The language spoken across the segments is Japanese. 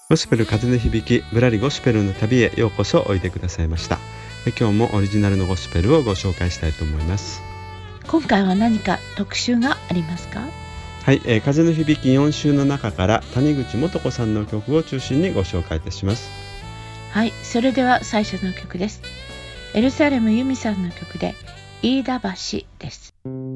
ゴスペル風の響き、ぶらりゴスペルの旅へようこそおいでくださいました。今日もオリジナルのゴスペルをご紹介したいと思います。 今回は何か特集がありますか？ はい、風の響き4週の中から谷口素子さんの曲を中心にご紹介いたします。 はい、それでは最初の曲です。エルサレム由美さんの曲で飯田橋です。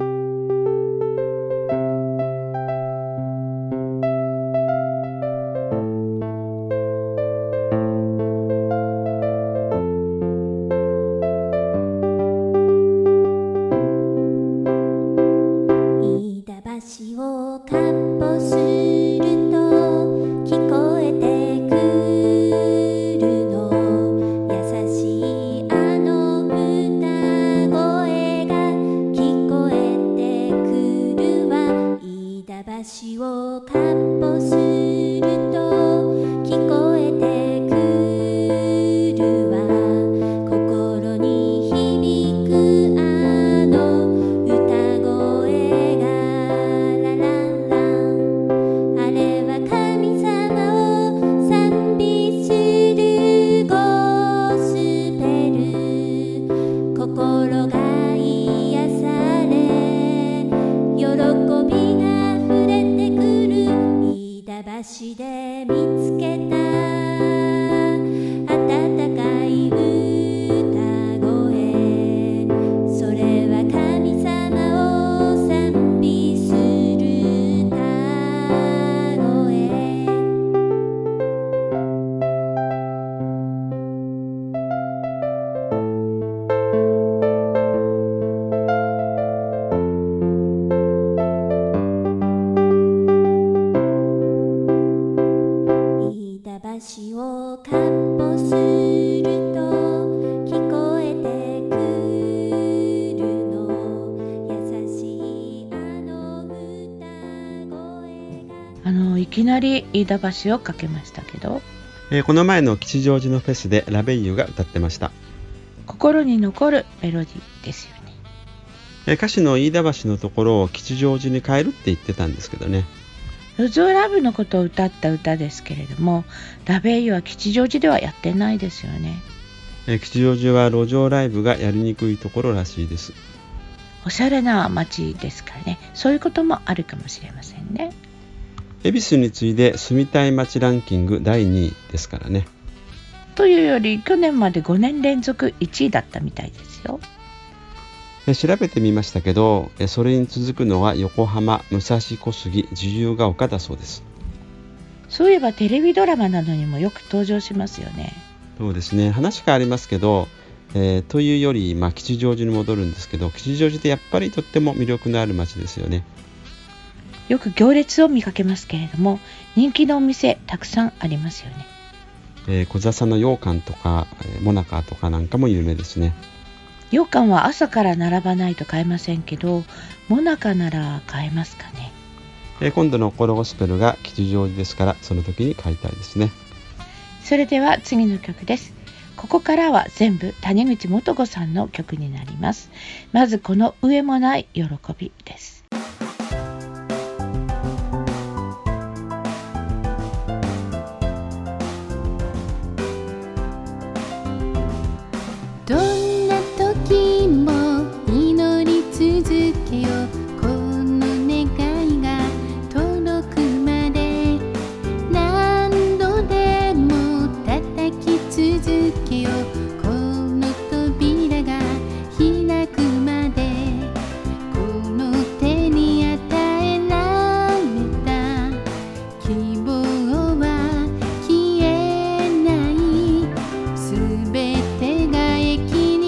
いきなり飯田橋をかけましたけど、 この前の吉祥寺のフェスでラベイユが歌ってました。 心に残るメロディーですよね。歌詞の飯田橋のところを吉祥寺に変えるって言ってたんですけどね。 路上ラブのことを歌った歌ですけれども、ラベイユは吉祥寺ではやってないですよね。 吉祥寺は路上ライブがやりにくいところらしいです。 おしゃれな街ですからね、そういうこともあるかもしれませんね。 恵比寿に次いで住みたい街ランキング第2位ですからね。 というより去年まで5年連続1位だったみたいですよ。 調べてみましたけど、それに続くのは横浜、武蔵小杉、自由が丘だそうです。 そういえばテレビドラマなどにもよく登場しますよね。 そうですね、話変わりますけど、というより、吉祥寺に戻るんですけど、吉祥寺ってやっぱりとっても魅力のある街ですよね。 よく行列を見かけますけれども、人気のお店たくさんありますよね。小笹の羊羹とか、モナカとかなんかも有名ですね。 羊羹は朝から並ばないと買えませんけど、モナカなら買えますかね。 今度のコロゴスペルが吉祥寺ですから、その時に買いたいですね。 それでは次の曲です。ここからは全部谷口素子さんの曲になります。まずこの上もない喜びです。 どんな時も祈り続けよう、この願いが届くまで何度でも叩き続けよう、この扉が開くまで、この手に与えられた希望は消えない、すべてが駅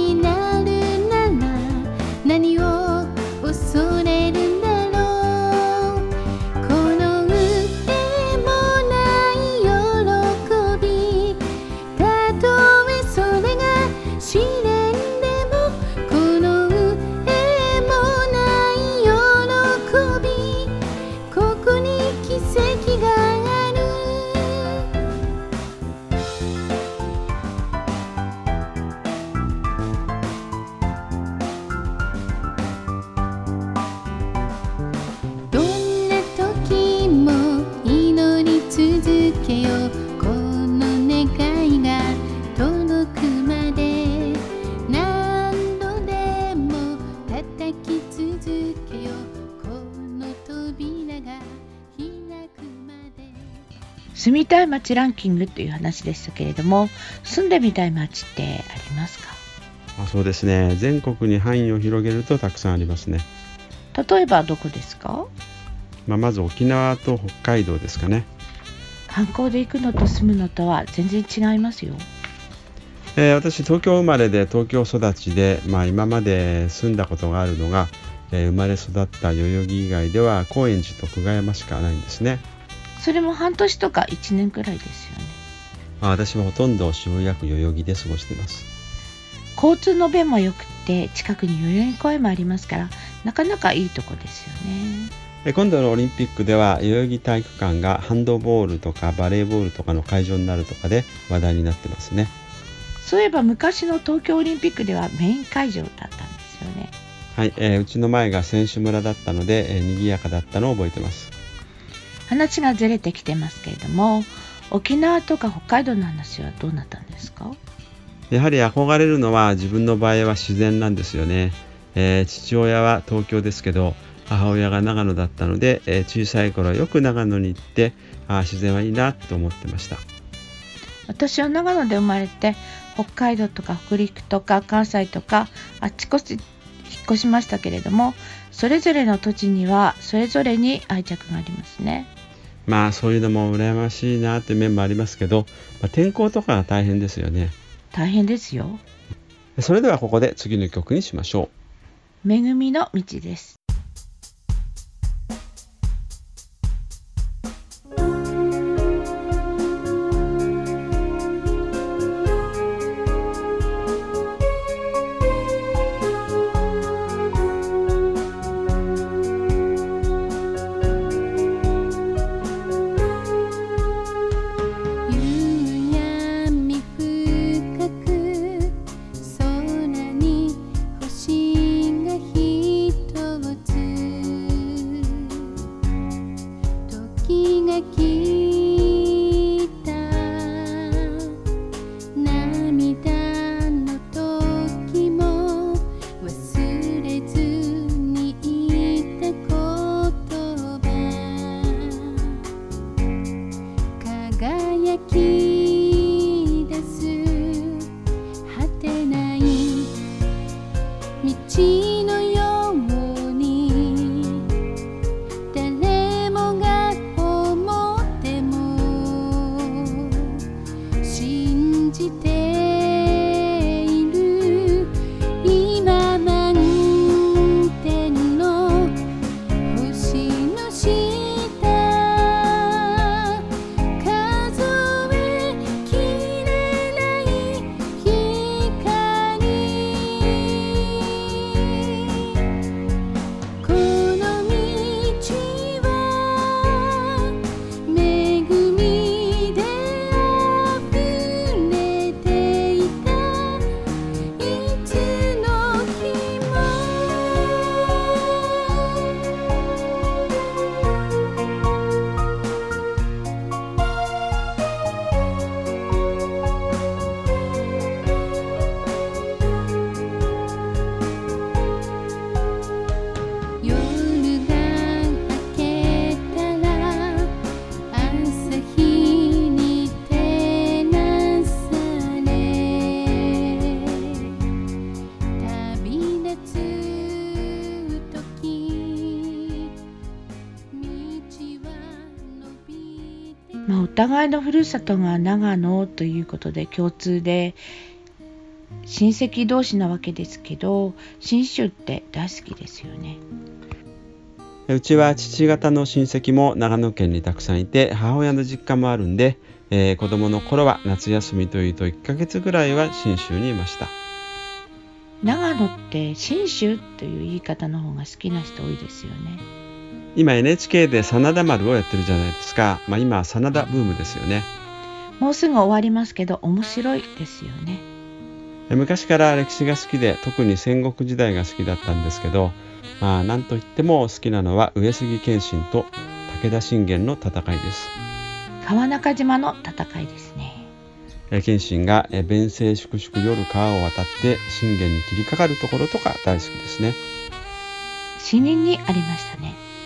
みたい街ランキングという話でしたけれども、住んでみたい街ってありますか？ そうですね。全国に範囲を広げるとたくさんありますね。 例えばどこですか？ まず沖縄と北海道ですかね。 観光で行くのと住むのとは全然違いますよ。 私東京生まれで東京育ちで、今まで住んだことがあるのが、生まれ育った代々木以外では高円寺と久我山しかないんですね。 それも半年とか1年くらいですよね。 私はほとんど渋谷区代々木で過ごしています。 交通の便も良くて近くに代々木公園もありますから、なかなかいいとこですよね。 今度のオリンピックでは代々木体育館がハンドボールとかバレーボールとかの会場になるとかで話題になってますね。 そういえば昔の東京オリンピックではメイン会場だったんですよね。 はい、うちの前が選手村だったので、賑やかだったのを覚えてます。 話がずれてきてますけれども、沖縄とか北海道の話はどうなったんですか？ やはり憧れるのは自分の場合は自然なんですよね。父親は東京ですけど母親が長野だったので、小さい頃よく長野に行って自然はいいなと思ってました。 私は長野で生まれて、北海道とか北陸とか関西とかあっちこっち引っ越しましたけれども、それぞれの土地にはそれぞれに愛着がありますね。 そういうのも羨ましいなという面もありますけど、天候とかが大変ですよね。 大変ですよ。 それではここで次の曲にしましょ恵みの道です。お互いのふるさとが長野ということで共通で親戚同士なわけですけど、信州って大好きですよね。 うちは父方の親戚も長野県にたくさんいて、母親の実家もあるんで、子供の頃は夏休みというと1ヶ月ぐらいは信州にいました。 長野って信州という言い方の方が好きな人多いですよね。 今 NHK で真田丸をやってるじゃないですか。今真田ブームですよね。 もうすぐ終わりますけど面白いですよね。 昔から歴史が好きで、特に戦国時代が好きだったんですけど、なんといっても好きなのは上杉謙信と武田信玄の戦いです。 川中島の戦いですね。 謙信が弁声粛々夜川を渡って信玄に切りかかるところとか大好きですね。 死人にありましたね。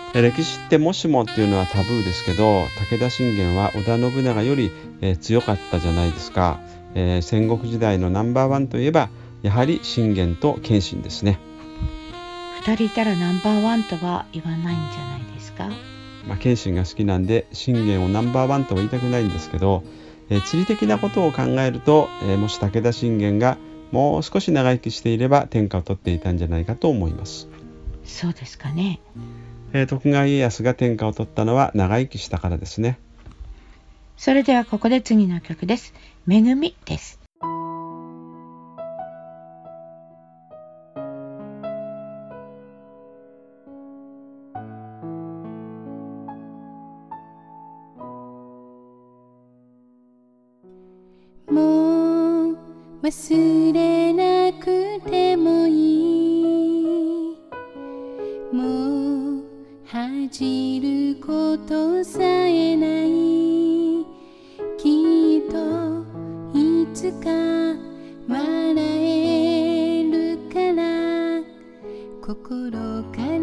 歴史ってもしもっていうのはタブーですけど、武田信玄は織田信長より、強かったじゃないですか。戦国時代のナンバーワンといえばやはり信玄と謙信ですね。 2人いたらナンバーワンとは言わないんじゃないですか。 謙信が好きなんで信玄をナンバーワンとは言いたくないんですけど、地理的なことを考えると、もし武田信玄がもう少し長生きしていれば天下を取っていたんじゃないかと思います。 そうですかね。 徳川家康が天下を取ったのは長生きしたからですね。 それではここで次の曲です。めぐみです。 もう忘れなくてもいい、もう恥じることさえない、きっといつか笑えるから心から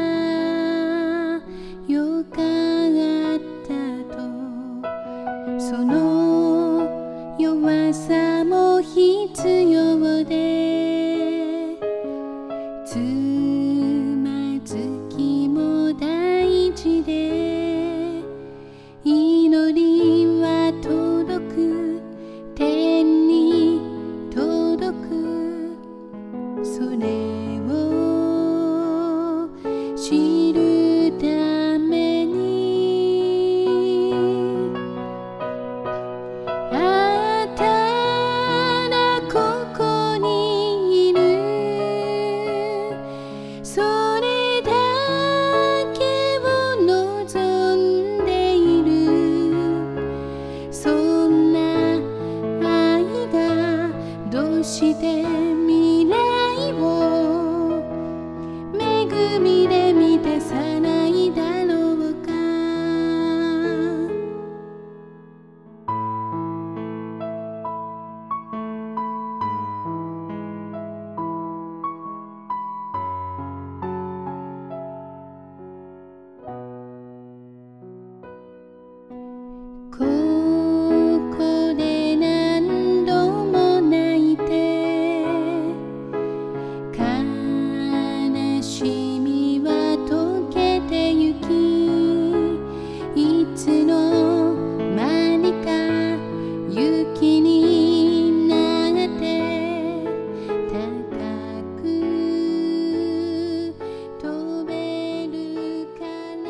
よかったと、その弱さも必要で、つまずきも大事で、祈りは届く、天に届く、それを知るために、あなたがここにいる、それだけを望んでいる、そんな愛がどうして未来を恵みで満たさないだろうか。ここで何度も泣いて、悲しみは溶けてゆき、いつの間にか雪になって高く飛べるかな。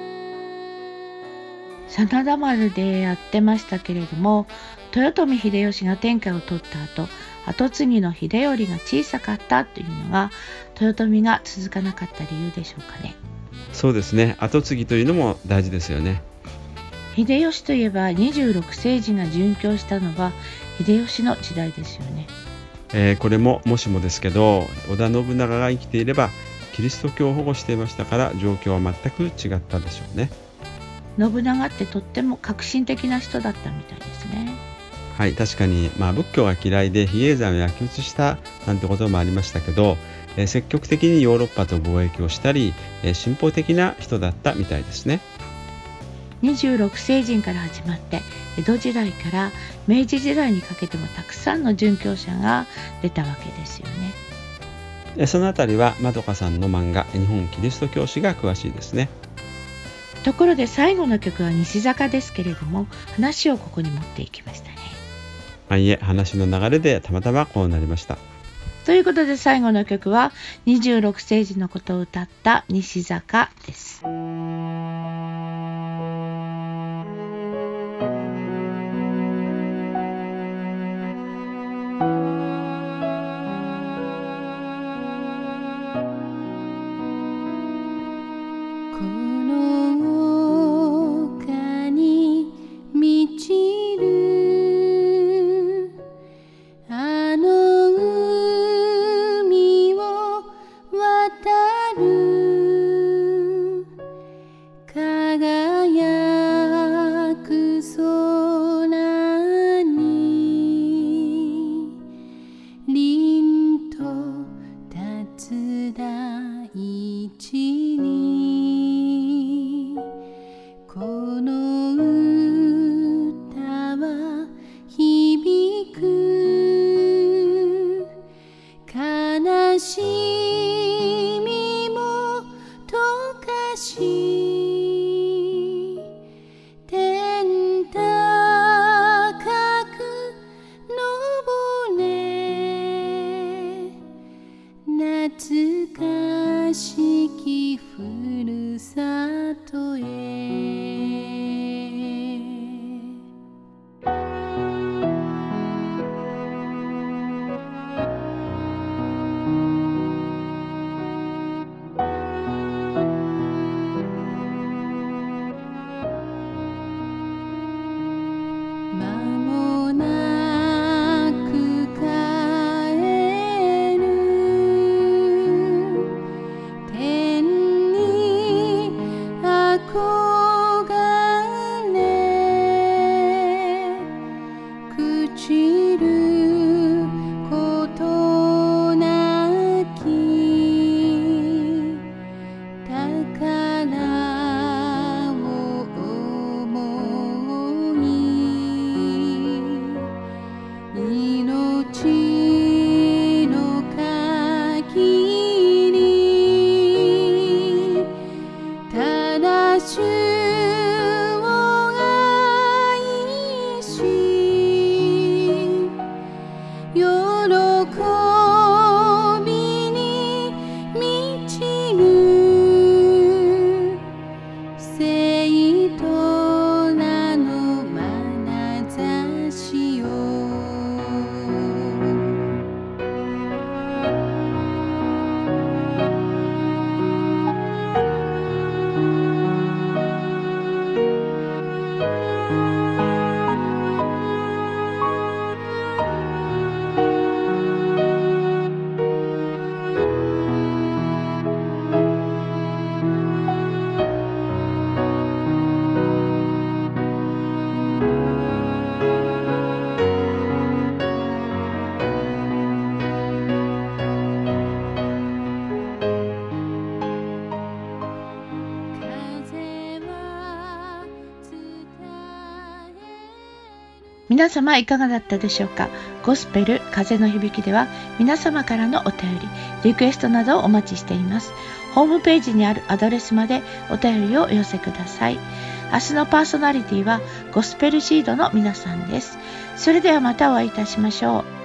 真田丸でやってましたけれども、豊臣秀吉が天下を取った後、跡継ぎの秀頼が小さかったというのが豊臣が続かなかった理由でしょうかね。 そうですね。跡継ぎというのも大事ですよね。 秀吉といえば26世紀が殉教したのは秀吉の時代ですよね。 これももしもですけど、織田信長が生きていればキリスト教を保護していましたから状況は全く違ったでしょうね。 信長ってとっても革新的な人だったみたいですね。 はい、確かに、仏教が嫌いで比叡山を焼き討ちしたなんてこともありましたけど、積極的にヨーロッパと貿易をしたり、進歩的な人だったみたいですね。 26世紀から始まって江戸時代から明治時代にかけてもたくさんの殉教者が出たわけですよね。 そのあたりはまどかさんの漫画日本キリスト教史が詳しいですね。 ところで最後の曲は西坂ですけれども、話をここに持っていきましたね。 いえ、話の流れでたまたまこうなりました。 ということで最後の曲は26世紀のことを歌った西坂です。 この丘に満ちるあの海を渡る風びに満ちる聖と名の眼差しよ。 皆様いかがだったでしょうか。ゴスペル風の響きでは皆様からのお便り、リクエストなどをお待ちしています。ホームページにあるアドレスまでお便りをお寄せください。明日のパーソナリティはゴスペルシードの皆さんです。それではまたお会いいたしましょう。